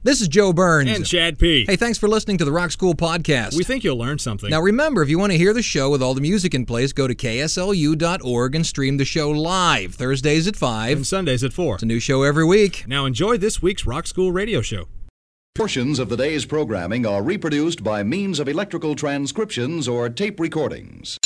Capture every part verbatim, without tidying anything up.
This is Joe Burns. And Chad P. Hey, thanks for listening to the Rock School Podcast. We think you'll learn something. Now remember, if you want to hear the show with all the music in place, go to K S L U dot org and stream the show live, Thursdays at five. And Sundays at four. It's a new show every week. Now enjoy this week's Rock School radio show. Portions of the day's programming are reproduced by means of electrical transcriptions or tape recordings.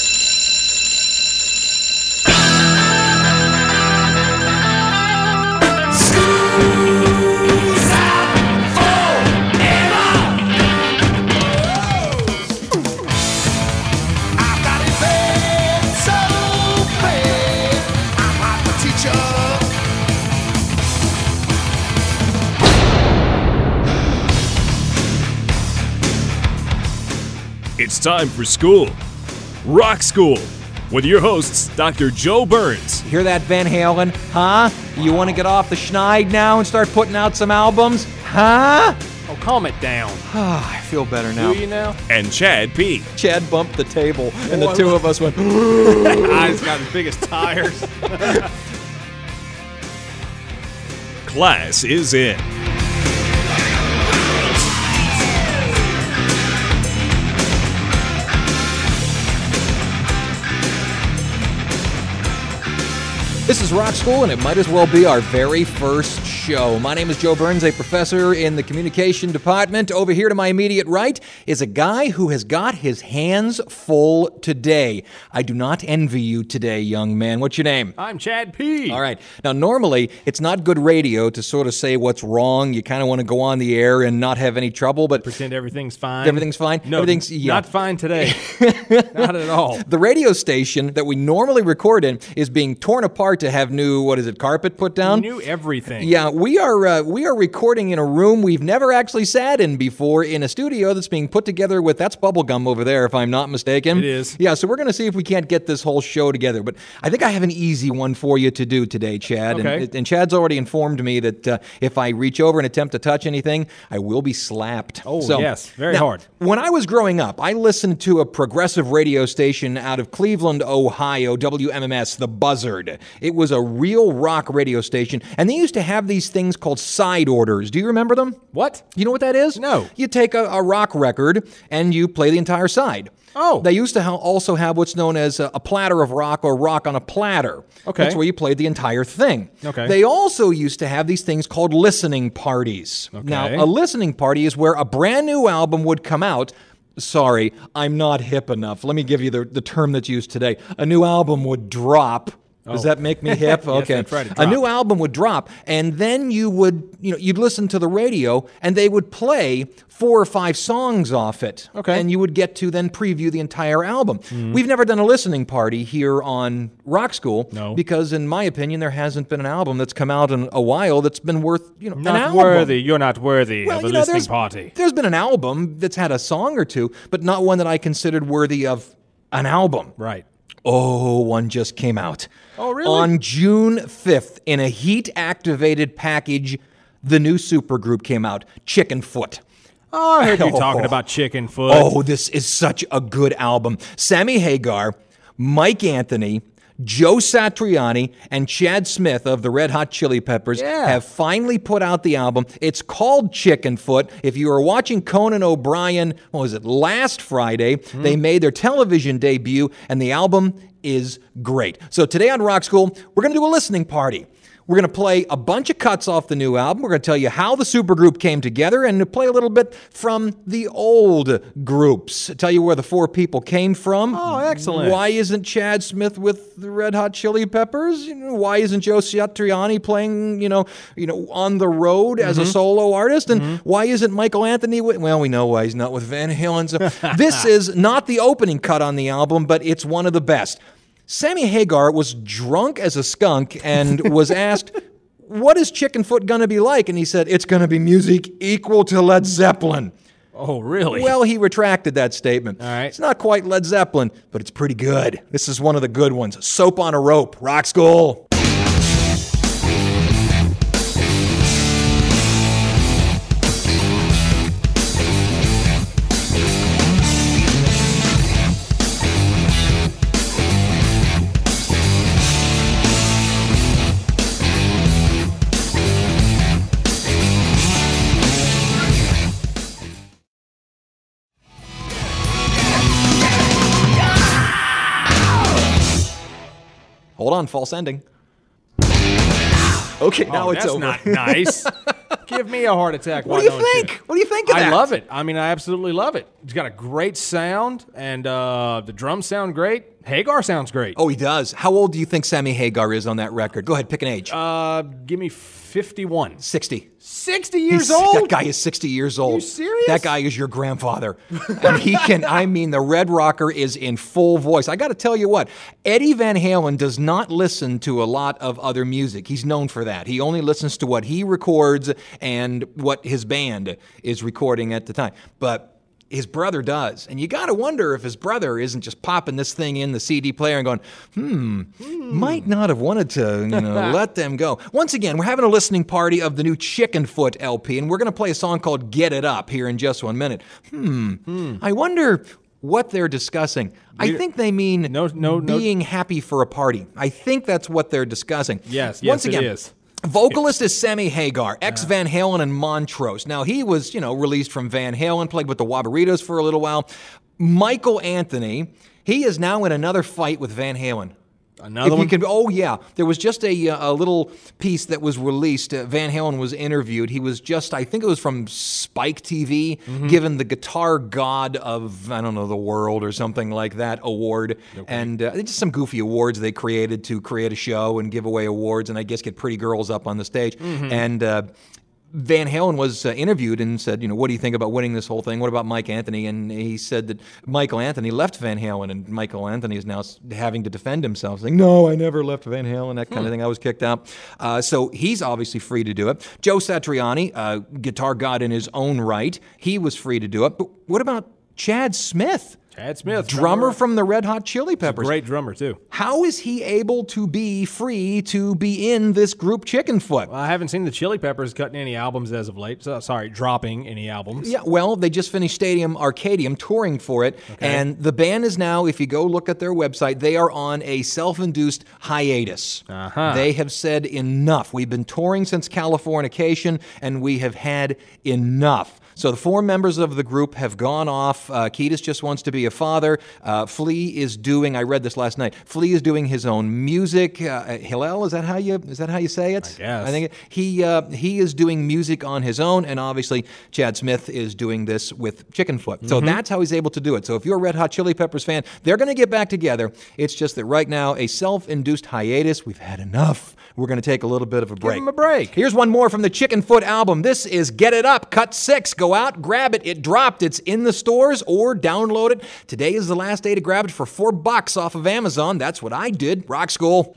It's time for school. Rock School with your hosts, Doctor Joe Burns. Hear that, Van Halen? Huh? You want to get off the schneid now and start putting out some albums? Huh? Oh, calm it down. I feel better now. Do you now? And Chad P. Chad bumped the table, and the two of us went, Eyes got as big as tires. Class is in. This is Rock School, and it might as well be our very first show. My name is Joe Burns, a professor in the communication department. Over here to my immediate right is a guy who has got his hands full today. I do not envy you today, young man. What's your name? I'm Chad P. All right. Now, normally, it's not good radio to sort of say what's wrong. You kind of want to go on the air and not have any trouble, but Pretend everything's fine. everything's fine? No, Everything's, yeah. not fine today. Not at all. The radio station that we normally record in is being torn apart to have new, what is it, carpet put down? You knew everything. Yeah, we are uh, we are recording in a room we've never actually sat in before, in a studio that's being put together with, that's bubblegum over there, if I'm not mistaken. It is. Yeah, so we're going to see if we can't get this whole show together. But I think I have an easy one for you to do today, Chad. Okay. And, and Chad's already informed me that uh, if I reach over and attempt to touch anything, I will be slapped. Oh, So, yes, very now, hard. When I was growing up, I listened to a progressive radio station out of Cleveland, Ohio, W M M S, The Buzzard. It was a real rock radio station, and they used to have these things called side orders. Do you remember them? What? You know what that is? No. You take a, a rock record, and you play the entire side. Oh. They used to ha- also have what's known as a, a platter of rock or rock on a platter. Okay. That's where you played the entire thing. Okay. They also used to have these things called listening parties. Okay. Now, a listening party is where a brand new album would come out. Sorry, I'm not hip enough. Let me give you the, the term that's used today. A new album would drop. Does Oh. that make me hip? Yes, Okay. that's right, it A new dropped. album would drop, and then you would, you know, you'd listen to the radio, and they would play four or five songs off it. Okay. And you would get to then preview the entire album. We've never done a listening party here on Rock School. No. Because, in my opinion, there hasn't been an album that's come out in a while that's been worth, you know, an Not album. worthy. You're not worthy Well, of a you know, listening there's, party. there's been an album that's had a song or two, but not one that I considered worthy of an album. Right. Oh, one just came out. Oh, really? On June fifth, in a heat-activated package, the new supergroup came out, Chicken Foot. Oh, I heard you Oh. talking about Chicken Foot. Oh, this is such a good album. Sammy Hagar, Mike Anthony, Joe Satriani, and Chad Smith of the Red Hot Chili Peppers Yeah. have finally put out the album. It's called Chicken Foot. If you were watching Conan O'Brien, what was it, last Friday, they made their television debut, and the album is great. So today on Rock School, we're going to do a listening party. We're going to play a bunch of cuts off the new album. We're going to tell you how the supergroup came together and play a little bit from the old groups. Tell you where the four people came from. Oh, excellent. Why isn't Chad Smith with the Red Hot Chili Peppers? You know, why isn't Joe Satriani playing, you know, you know, on the road as a solo artist? And why isn't Michael Anthony with, well, we know why he's not with Van Halen. So this is not the opening cut on the album, but it's one of the best. Sammy Hagar was drunk as a skunk and was asked, what is Chicken Foot going to be like? And he said, it's going to be music equal to Led Zeppelin. Oh, really? Well, he retracted that statement. All right. It's not quite Led Zeppelin, but it's pretty good. This is one of the good ones. Soap on a Rope, Rock School. Hold on, false ending. Okay, now oh, it's that's over. not nice. Give me a heart attack. What do you think? What do you think of I that? love it. I mean, I absolutely love it. It's got a great sound, and uh, the drums sound great. Hagar sounds great. Oh, he does. How old do you think Sammy Hagar is on that record? Go ahead, pick an age. Uh, give me fifty-one. sixty. sixty years He's- old? That guy is sixty years old. You serious? That guy is your grandfather. And he can, I mean, the Red Rocker is in full voice. I got to tell you what, Eddie Van Halen does not listen to a lot of other music. He's known for that. He only listens to what he records and what his band is recording at the time. But his brother does. And you got to wonder if his brother isn't just popping this thing in the C D player and going, hmm, might not have wanted to you know, let them go. Once again, we're having a listening party of the new Chickenfoot L P, and we're going to play a song called Get It Up here in just one minute. Hmm, I wonder what they're discussing. I think they mean No, no, no. being happy for a party. I think that's what they're discussing. Yes, yes, Once it again, is. Vocalist is Sammy Hagar, ex-Van Halen and Montrose. Now, he was, you know, released from Van Halen, played with the Wabaritos for a little while. Michael Anthony, he is now in another fight with Van Halen. Another if one? you can, oh yeah, there was just a, a little piece that was released. Uh, Van Halen was interviewed. He was just, I think it was from Spike T V, Mm-hmm. given the Guitar God of, I don't know, the world or something like that award. And uh, just some goofy awards they created to create a show and give away awards and I guess get pretty girls up on the stage. Mm-hmm. And uh, Van Halen was uh, interviewed and said, you know, what do you think about winning this whole thing? What about Mike Anthony? And he said that Michael Anthony left Van Halen, and Michael Anthony is now s- having to defend himself, saying, no, I never left Van Halen, that kind of thing. I was kicked out. Uh, so he's obviously free to do it. Joe Satriani, uh, guitar god in his own right, he was free to do it. But what about Chad Smith? Chad Smith. Drummer from the Red Hot Chili Peppers. Great drummer, too. How is he able to be free to be in this group Chickenfoot? Well, I haven't seen the Chili Peppers cutting any albums as of late. So, sorry, dropping any albums. Yeah, well, they just finished Stadium Arcadium touring for it, and the band is now, if you go look at their website, they are on a self-induced hiatus. Uh-huh. They have said enough. We've been touring since Californication, and we have had enough. So the four members of the group have gone off. Uh, Kiedis just wants to be a father. Uh, Flea is doing, I read this last night, Flea is doing his own music. Uh, Hillel, is that how you is that how you say it? I guess. I think he uh, he is doing music on his own, and obviously Chad Smith is doing this with Chickenfoot. So that's how he's able to do it. So if you're a Red Hot Chili Peppers fan, they're going to get back together. It's just that right now, a self-induced hiatus. We've had enough. We're going to take a little bit of a break. him a break. Here's one more from the Chickenfoot album. This is Get It Up, cut six. Go out, grab it. It dropped. It's in the stores or download it. Today is the last day to grab it for four bucks off of Amazon. That's what I did. Rock School.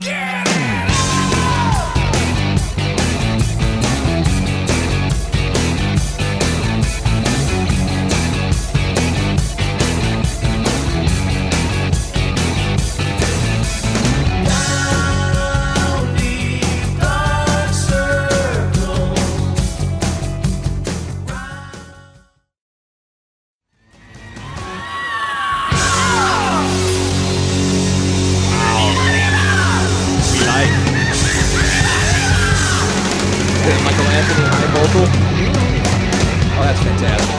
Michael Anthony high vocal. Oh, that's fantastic.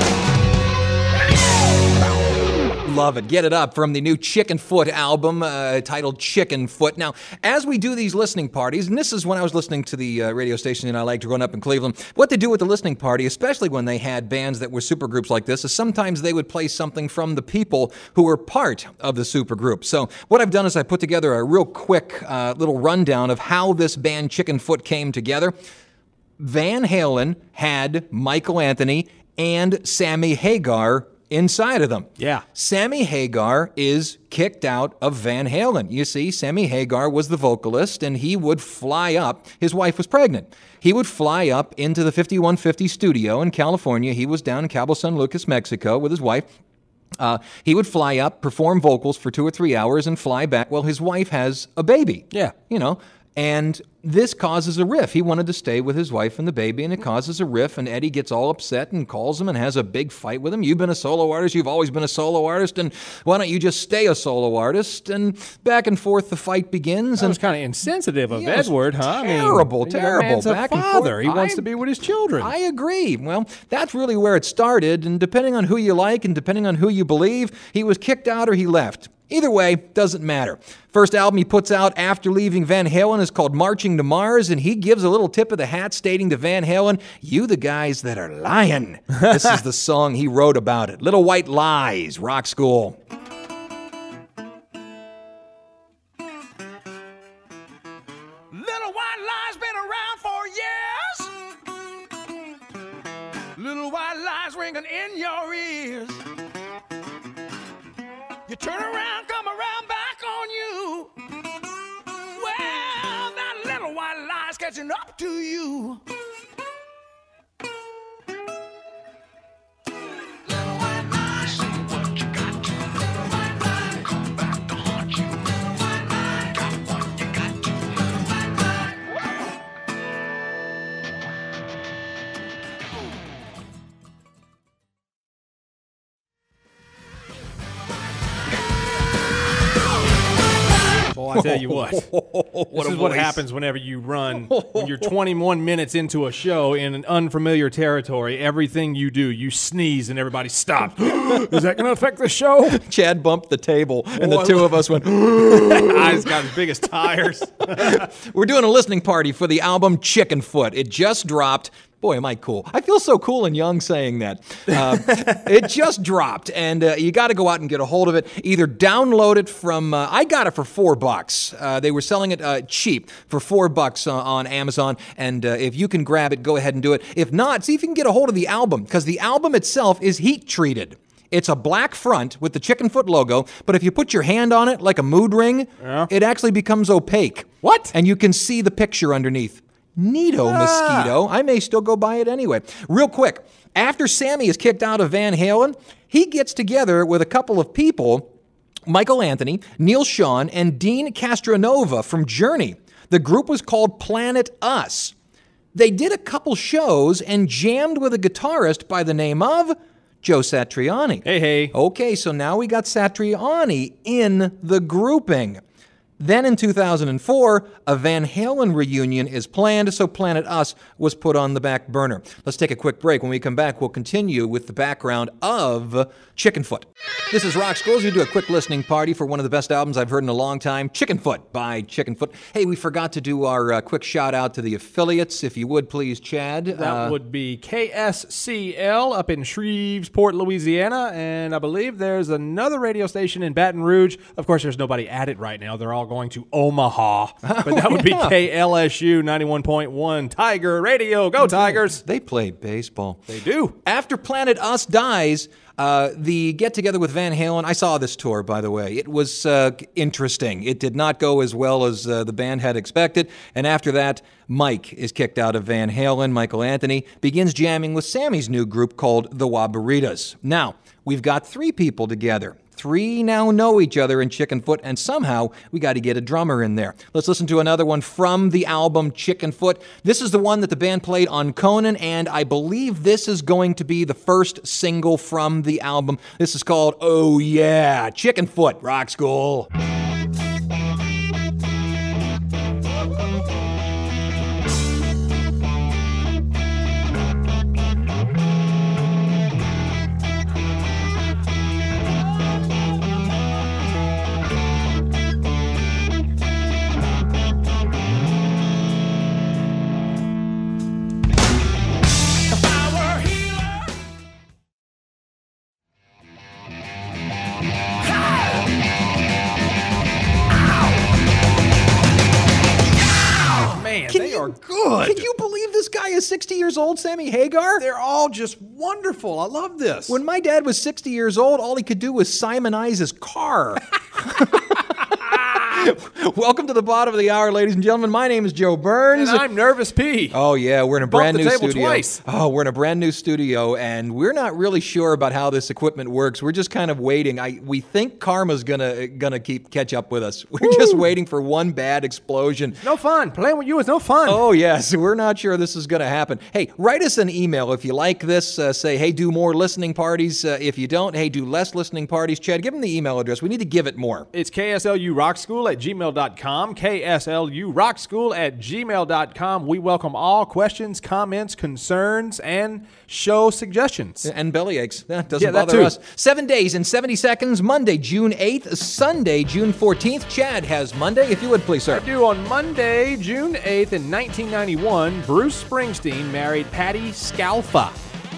Love it. Get It Up from the new Chickenfoot album uh, titled Chickenfoot. Now, as we do these listening parties, and this is when I was listening to the uh, radio station that I liked growing up in Cleveland, what they do with the listening party, especially when they had bands that were supergroups like this, is sometimes they would play something from the people who were part of the supergroup. So what I've done is I put together a real quick uh, little rundown of how this band Chickenfoot came together. Van Halen had Michael Anthony and Sammy Hagar inside of them. Yeah. Sammy Hagar is kicked out of Van Halen. You see, Sammy Hagar was the vocalist, and he would fly up. His wife was pregnant. He would fly up into the fifty-one fifty studio in California. He was down in Cabo San Lucas, Mexico, with his wife. Uh, he would fly up, perform vocals for two or three hours, and fly back. Well, his wife has a baby. Yeah. You know, and this causes a riff. He wanted to stay with his wife and the baby, and it causes a riff, and Eddie gets all upset and calls him and has a big fight with him. You've been a solo artist. You've always been a solo artist, and why don't you just stay a solo artist? And back and forth the fight begins. That and was kind of insensitive of Yeah, it was Edward, huh? terrible, I mean, terrible. That man's a Back and father. forth. He wants I- to be with his children. I agree. Well, that's really where it started, and depending on who you like and depending on who you believe, he was kicked out or he left. Either way, doesn't matter. First album he puts out after leaving Van Halen is called Marching to Mars, and he gives a little tip of the hat stating to Van Halen, "You the guys that are lying." This is the song he wrote about it. Little White Lies, Rock School. Little white lies been around for years. Little white lies ringing in your ears. You turn around, come around back on you. Well, that little white lie's catching up to you. Little white lie, see what you got to. Little white lie, come back to haunt you. Little white lie, got what you got to. Little white lie. Well, I tell you what, this What a is what voice. happens whenever you run, when you're twenty-one minutes into a show in an unfamiliar territory. Everything you do, you sneeze and everybody stops. Is that going to affect the show? Chad bumped the table, and the Oh, I two lo- of us went, Eyes got as big as tires. We're doing a listening party for the album Chicken Foot. It just dropped. Boy, am I cool. I feel so cool and young saying that. Uh, it just dropped, and uh, you got to go out and get a hold of it. Either download it from, uh, I got it for four bucks. Uh, they were selling it uh, cheap for four bucks uh, on Amazon, and uh, if you can grab it, go ahead and do it. If not, see if you can get a hold of the album, because the album itself is heat treated. It's a black front with the Chicken Foot logo, but if you put your hand on it like a mood ring, Yeah. it actually becomes opaque. What? And you can see the picture underneath. Neato, mosquito. I may still go buy it anyway. Real quick, after Sammy is kicked out of Van Halen, he gets together with a couple of people, Michael Anthony, Neil Schon, and Dean Castronova from Journey. The group was called Planet Us. They did a couple shows and jammed with a guitarist by the name of Joe Satriani. Hey, hey. Okay, so now we got Satriani in the grouping. Then in two thousand four, a Van Halen reunion is planned, so Planet Us was put on the back burner. Let's take a quick break. When we come back, we'll continue with the background of Chicken Foot. This is Rock Schools. We do a quick listening party for one of the best albums I've heard in a long time, Chicken Foot by Chicken Foot. Hey, we forgot to do our uh, quick shout out to the affiliates, if you would please, Chad. That Uh, would be K S C L up in Shreveport, Louisiana, and I believe there's another radio station in Baton Rouge. Of course, there's nobody at it right now. They're all going to Omaha, but that would be K L S U ninety-one point one Tiger Radio. Go Tigers! They play baseball. They do. After Planet Us dies, uh, the get-together with Van Halen, I saw this tour, by the way. It was uh, interesting. It did not go as well as uh, the band had expected. And after that, Mike is kicked out of Van Halen. Michael Anthony begins jamming with Sammy's new group called the Waburitas. Now, we've got three people together. Three now know each other in Chicken Foot, and somehow we got to get a drummer in there. Let's listen to another one from the album Chicken Foot. This is the one that the band played on Conan, and I believe this is going to be the first single from the album. This is called Oh Yeah, Chicken Foot, Rock School. Man, Can they you- are good. Can you believe this guy is sixty years old, Sammy Hagar? They're all just wonderful. I love this. When my dad was sixty years old, all he could do was Simonize his car. Welcome to the bottom of the hour, ladies and gentlemen. My name is Joe Burns. and I'm Nervous P. Oh yeah, we're in a Bumped brand the new table studio. twice. Oh, we're in a brand new studio, and we're not really sure about how this equipment works. We're just kind of waiting. I we think karma's gonna gonna keep catch up with us. We're just waiting for one bad explosion. No fun. Playing with you is no fun. Oh, yes. We're not sure this is going to happen. Hey, write us an email if you like this. Uh, say, hey, do more listening parties. Uh, if you don't, hey, do less listening parties. Chad, give them the email address. We need to give it more. It's K S L U Rock School at at gmail dot com, K S L U Rock School at gmail dot com. We welcome all questions, comments, concerns, and show suggestions. And belly aches. That doesn't Yeah, that bother too. us. Seven days and seventy seconds, Monday, June eighth, Sunday, June fourteenth. Chad has Monday, if you would please, sir. I do on Monday, June eighth in nineteen ninety-one, Bruce Springsteen married Patti Scialfa.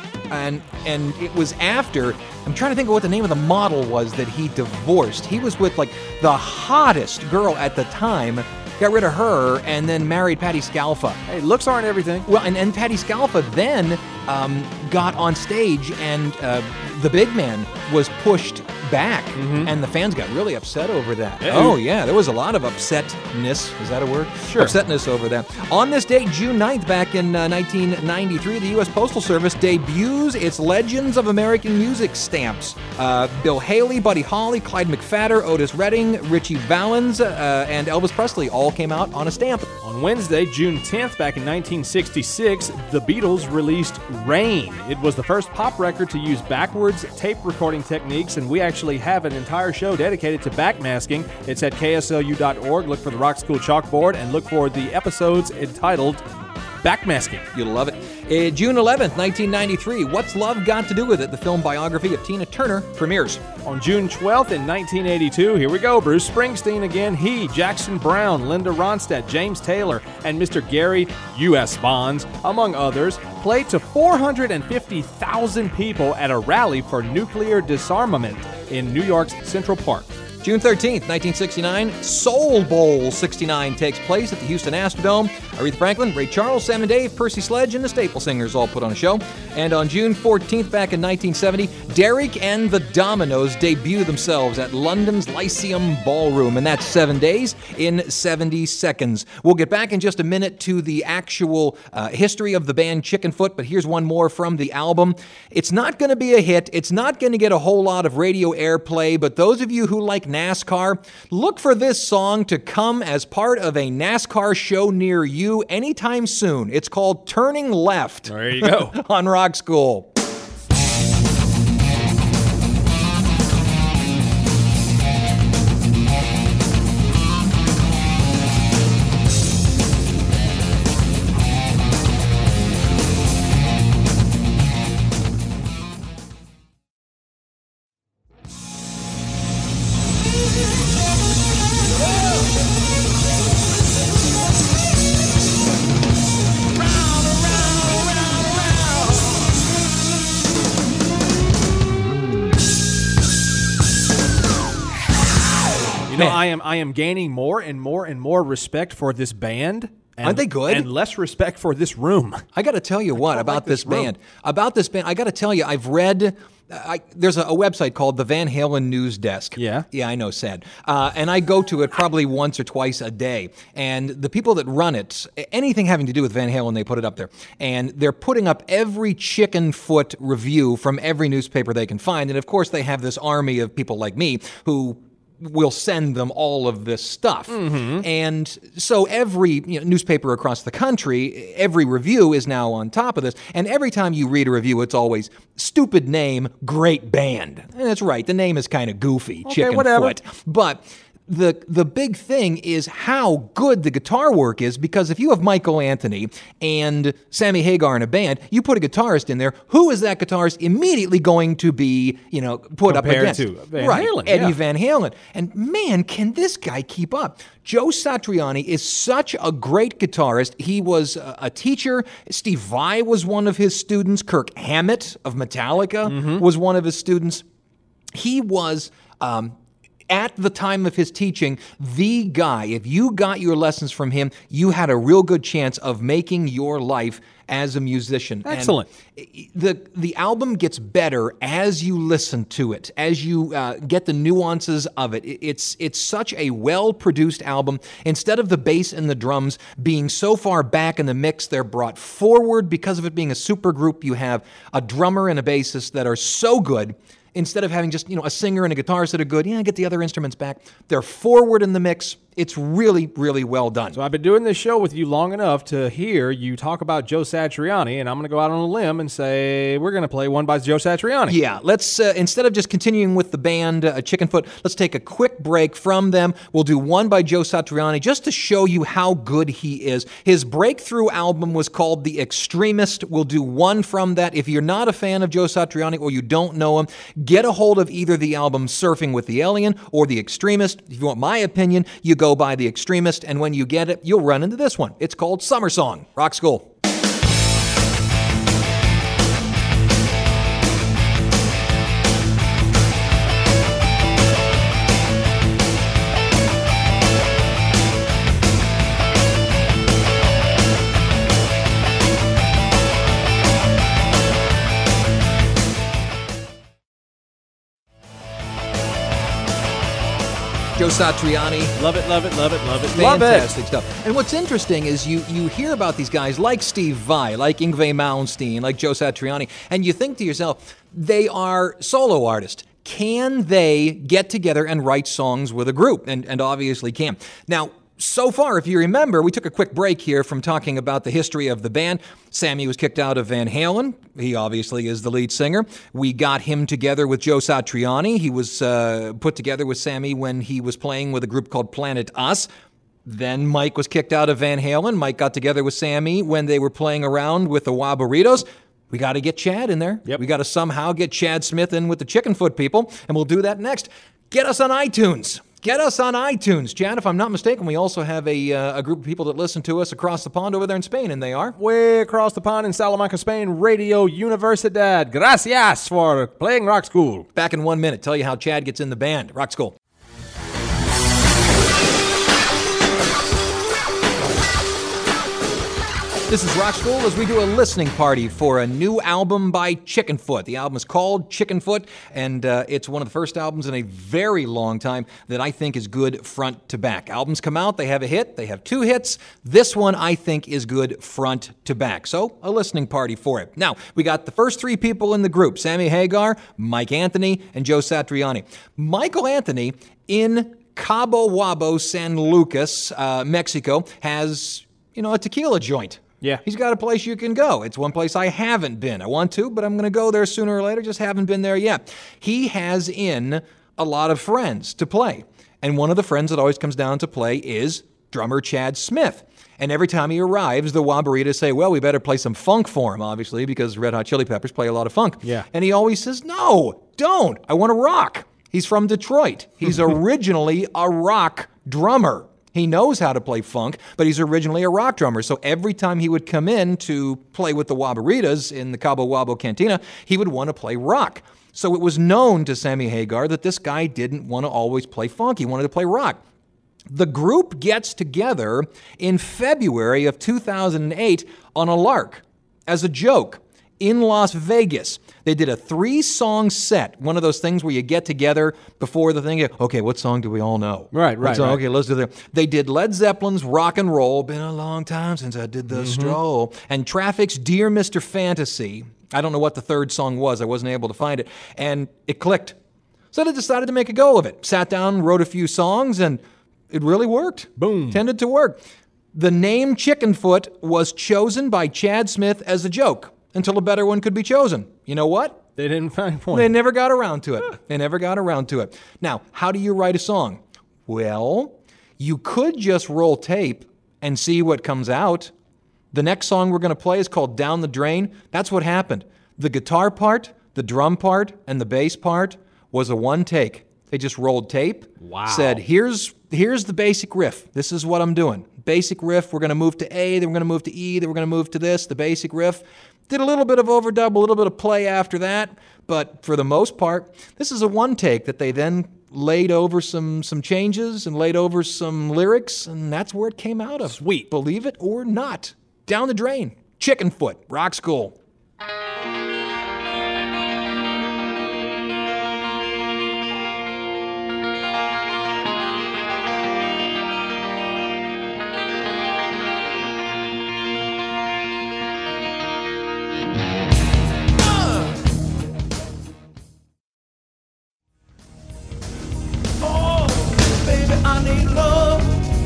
And and it was after, I'm trying to think of what the name of the model was that he divorced. He was with like the hottest girl at the time, got rid of her, and then married Patti Scialfa. Hey, looks aren't everything. Well, and, and Patti Scialfa then um, got on stage, and uh, the big man was pushed back, and the fans got really upset over that. Oh, yeah, there was a lot of upsetness. Is that a word? Sure. Upsetness over that. On this date, June ninth, back in uh, nineteen ninety-three, the U S Postal Service debuts its Legends of American Music stamps. Uh, Bill Haley, Buddy Holly, Clyde McPhatter, Otis Redding, Richie Valens, uh, and Elvis Presley all came out on a stamp. On Wednesday, June tenth, back in nineteen sixty-six, the Beatles released Rain. It was the first pop record to use backwards tape recording techniques, and we actually have an entire show dedicated to backmasking. It's at K S L U dot org. Look for the Rock School chalkboard and look for the episodes entitled Backmasking. You'll love it. Uh, June eleventh, nineteen ninety-three, What's Love Got to Do With It? The film biography of Tina Turner premieres. On June twelfth in nineteen eighty-two, here we go, Bruce Springsteen again. He, Jackson Brown, Linda Ronstadt, James Taylor, and Mister Gary U S Bonds, among others, played to four hundred fifty thousand people at a rally for nuclear disarmament in New York's Central Park. June thirteenth, nineteen sixty-nine, Soul Bowl sixty-nine takes place at the Houston Astrodome. Aretha Franklin, Ray Charles, Sam and Dave, Percy Sledge, and the Staple Singers all put on a show. And on June fourteenth, back in nineteen seventy, Derek and the Dominoes debut themselves at London's Lyceum Ballroom, and that's seven days in seventy seconds. We'll get back in just a minute to the actual uh, history of the band Chickenfoot, but here's one more from the album. It's not going to be a hit. It's not going to get a whole lot of radio airplay, but those of you who like NASCAR, look for this song to come as part of a NASCAR show near you anytime soon. It's called Turning Left. There you go. On Rock School. You know, I am I am gaining more and more and more respect for this band. And, Aren't they good? And less respect for this room. I got to tell you what don't about like this, this room. band. About this band, I got to tell you, I've read. I, there's a, a website called the Van Halen News Desk. Yeah? Yeah, I know, sad. Uh, and I go to it probably once or twice a day. And the people that run it, anything having to do with Van Halen, they put it up there. And they're putting up every Chickenfoot review from every newspaper they can find. And of course, they have this army of people like me who will send them all of this stuff. Mm-hmm. And so every you know, newspaper across the country, every review is now on top of this. And every time you read a review, it's always stupid name, great band. And that's right, the name is kind of goofy, Okay, whatever. Chickenfoot. But the the big thing is how good the guitar work is, because if you have Michael Anthony and Sammy Hagar in a band, you put a guitarist in there, who is that guitarist immediately going to be, you know, put Compared up against? to Van right, Halen, Eddie yeah. Van Halen. And man, can this guy keep up? Joe Satriani is such a great guitarist. He was a, a teacher. Steve Vai was one of his students. Kirk Hammett of Metallica Mm-hmm. was one of his students. He was... Um, at the time of his teaching, the guy, if you got your lessons from him, you had a real good chance of making your life as a musician. Excellent. And the the album gets better as you listen to it, as you uh, get the nuances of it. It's it's such a well-produced album. Instead of the bass and the drums being so far back in the mix, they're brought forward. Because of it being a super group, you have a drummer and a bassist that are so good. Instead of having just, you know, a singer and a guitarist that are good, yeah, get the other instruments back. They're forward in the mix. It's really, really well done. So I've been doing this show with you long enough to hear you talk about Joe Satriani, and I'm going to go out on a limb and say we're going to play one by Joe Satriani. Yeah, let's, uh, instead of just continuing with the band uh, Chickenfoot, let's take a quick break from them. We'll do one by Joe Satriani just to show you how good he is. His breakthrough album was called The Extremist. We'll do one from that. If you're not a fan of Joe Satriani or you don't know him, get a hold of either the album Surfing with the Alien or The Extremist. If you want my opinion, you go by The Extremist, and when you get it, you'll run into this one. It's called Summer Song. Rock School. Joe Satriani. Love it, love it, love it, love it, Fantastic stuff. And what's interesting is you you hear about these guys like Steve Vai, like Yngwie Malmsteen, like Joe Satriani, and you think to yourself, they are solo artists. Can they get together and write songs with a group? And, and obviously can. Now, so far, if you remember, we took a quick break here from talking about the history of the band. Sammy was kicked out of Van Halen. He obviously is the lead singer. We got him together with Joe Satriani. He was uh, put together with Sammy when he was playing with a group called Planet Us. Then Mike was kicked out of Van Halen. Mike got together with Sammy when they were playing around with the Wah-Burritos. We got to get Chad in there. Yep. We got to somehow get Chad Smith in with the Chickenfoot people, and we'll do that next. Get us on iTunes. Get us on iTunes. Chad, if I'm not mistaken, we also have a, uh, a group of people that listen to us across the pond over there in Spain, and they are? Way across the pond in Salamanca, Spain, Radio Universidad. Gracias for playing Rock School. Back in one minute. Tell you how Chad gets in the band. Rock School. This is Rock School as we do a listening party for a new album by Chickenfoot. The album is called Chickenfoot, and uh, it's one of the first albums in a very long time that I think is good front to back. Albums come out, they have a hit, they have two hits. This one I think is good front to back. So, a listening party for it. Now, we got the first three people in the group, Sammy Hagar, Mike Anthony, and Joe Satriani. Michael Anthony in Cabo Wabo, San Lucas, uh, Mexico, has, you know, a tequila joint. Yeah. He's got a place you can go. It's one place I haven't been. I want to, but I'm going to go there sooner or later. Just haven't been there yet. He has in a lot of friends to play. And one of the friends that always comes down to play is drummer Chad Smith. And every time he arrives, the Wah-Burritos say, well, we better play some funk for him, obviously, because Red Hot Chili Peppers play a lot of funk. Yeah. And he always says, no, don't. I want to rock. He's from Detroit. He's originally a rock drummer. He knows how to play funk, but he's originally a rock drummer. So every time he would come in to play with the Wah-Burritos in the Cabo Wabo Cantina, he would want to play rock. So it was known to Sammy Hagar that this guy didn't want to always play funk. He wanted to play rock. The group gets together in February of two thousand eight on a lark as a joke in Las Vegas. They did a three-song set, one of those things where you get together before the thing. Okay, what song do we all know? Right, What right, song? right. Okay, let's do that. They did Led Zeppelin's Rock and Roll, been a long time since I did the stroll, and Traffic's Dear Mister Fantasy. I don't know what the third song was. I wasn't able to find it. And it clicked. So they decided to make a go of it. Sat down, wrote a few songs, and it really worked. Boom. Tended to work. The name Chickenfoot was chosen by Chad Smith as a joke until a better one could be chosen. You know what? They didn't find a point. They never got around to it. They never got around to it. Now, how do you write a song? Well, you could just roll tape and see what comes out. The next song we're going to play is called Down the Drain. That's what happened. The guitar part, the drum part, and the bass part was a one take. They just rolled tape, Wow. said, here's here's the basic riff. This is what I'm doing. Basic riff, we're going to move to A, then we're going to move to E, then we're going to move to this, the basic riff. Did a little bit of overdub, a little bit of play after that, but for the most part, this is a one take that they then laid over some some changes and laid over some lyrics, and that's where it came out of. Sweet. Believe it or not. Down the Drain. Chickenfoot. Rock School. Baby, I need love.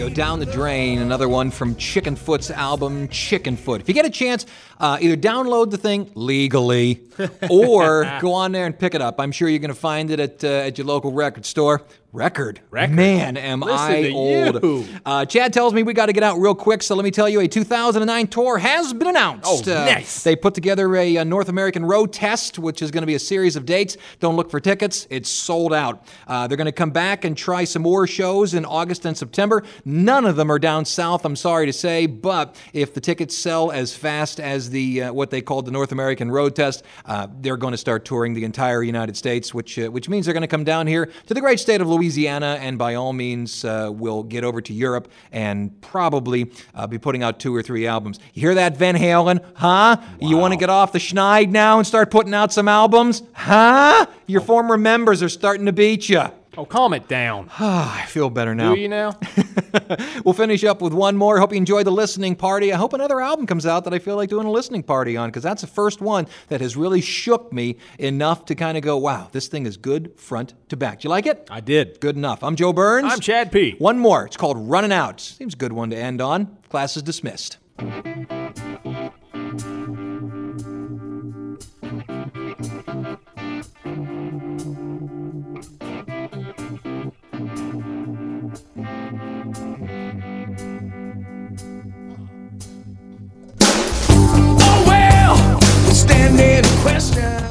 go, Down the Drain, another one from Chickenfoot's album, Chickenfoot. If you get a chance, uh, either download the thing legally or go on there and pick it up. I'm sure you're going to find it at uh, at your local record store. Record. Record. Man, am Listen I to old. you. Uh, Chad tells me we got to get out real quick, so let me tell you, a two thousand nine tour has been announced. Oh, Uh, nice. They put together a, a North American road test, which is going to be a series of dates. Don't look for tickets. It's sold out. Uh, they're going to come back and try some more shows in August and September. None of them are down south, I'm sorry to say, but if the tickets sell as fast as the uh, what they called the North American road test, uh, they're going to start touring the entire United States, which uh, which means they're going to come down here to the great state of Louisiana, and by all means uh, will get over to Europe and probably uh, be putting out two or three albums. You hear that, Van Halen? Huh? You want to get off the schneid now and start putting out some albums? Huh? Your former members are starting to beat you. Oh, calm it down. I feel better now. Do you now? We'll finish up with one more. Hope you enjoyed the listening party. I hope another album comes out that I feel like doing a listening party on, because that's the first one that has really shook me enough to kind of go, wow, this thing is good front to back. Do you like it? I did. Good enough. I'm Joe Burns. I'm Chad P. One more. It's called Running Out. Seems a good one to end on. Class is dismissed. Oh well, standing question.